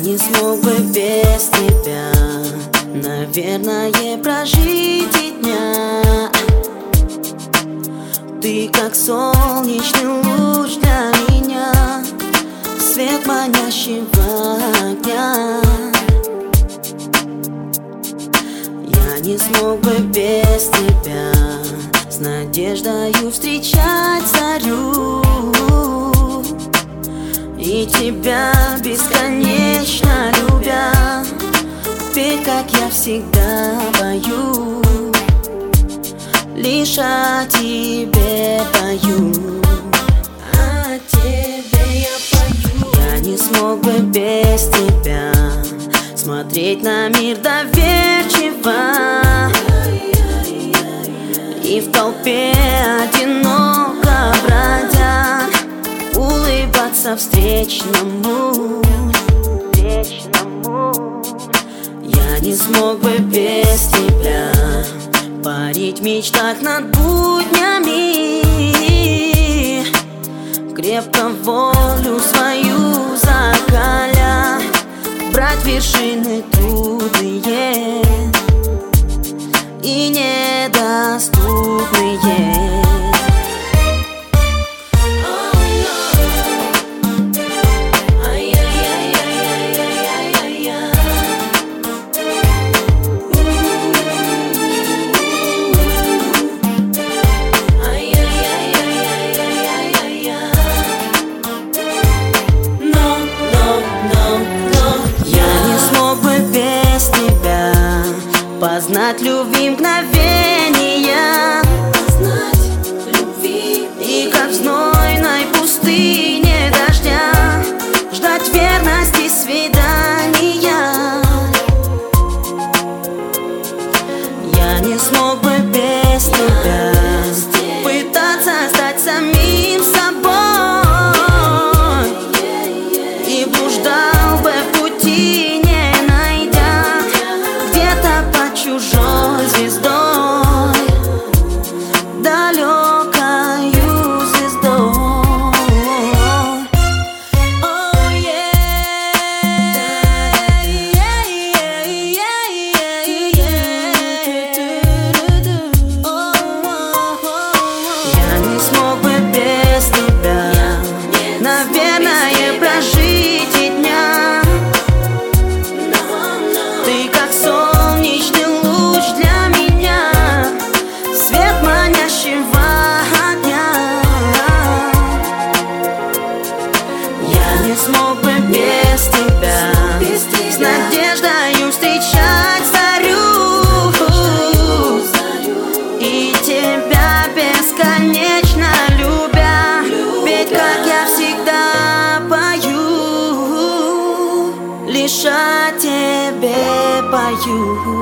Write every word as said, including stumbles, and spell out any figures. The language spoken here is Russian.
не смог бы без тебя, наверное, прожить и дня. Ты как солнечный луч для меня, свет манящего огня. Я не смог бы без тебя с надеждою встречать зарю, и тебя бесконечно любя, петь, как я всегда пою, лишь о тебе пою, о тебе я пою. Я не смог бы без тебя смотреть на мир доверчиво и в толпе одиноко бродя улыбаться встречному, встречному. Я не смог бы без тебя парить в мечтах над буднями, крепко волю свою закаля, брать вершины трудные и недоступные. Познать любви мгновения, познать любви, и как в знойной пустыне дождя ждать верности свидания. Я не смог бы без тебя пытаться стать самим собой и блуждал бы в пути, чужой звездой, далекою звездой. Oh, yeah. Я не смог бы без тебя, наверное, прожить и дня. Ты как солнечный луч для меня, свет манящего огня. Я не смог бы без тебя с надеждою встречать зарю, и тебя бесконечно любя, петь, как я всегда пою, лишь о тебе пою.